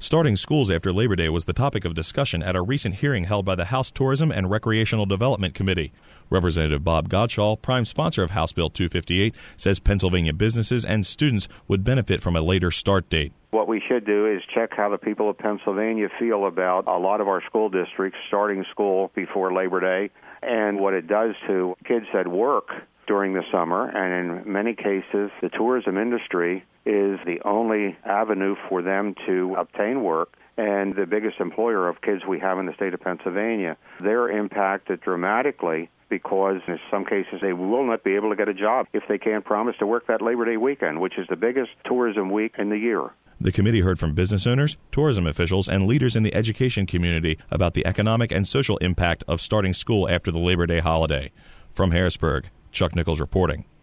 Starting schools after Labor Day was the topic of discussion at a recent hearing held by the House Tourism and Recreational Development Committee. Representative Bob Godshall, prime sponsor of House Bill 258, says Pennsylvania businesses and students would benefit from a later start date. What we should do is check how the people of Pennsylvania feel about a lot of our school districts starting school before Labor Day and what it does to kids that work during the summer. And in many cases, the tourism industry is the only avenue for them to obtain work and the biggest employer of kids we have in the state of Pennsylvania. They're impacted dramatically because in some cases they will not be able to get a job if they can't promise to work that Labor Day weekend, which is the biggest tourism week in the year. The committee heard from business owners, tourism officials, and leaders in the education community about the economic and social impact of starting school after the Labor Day holiday. From Harrisburg, Chuck Nichols reporting.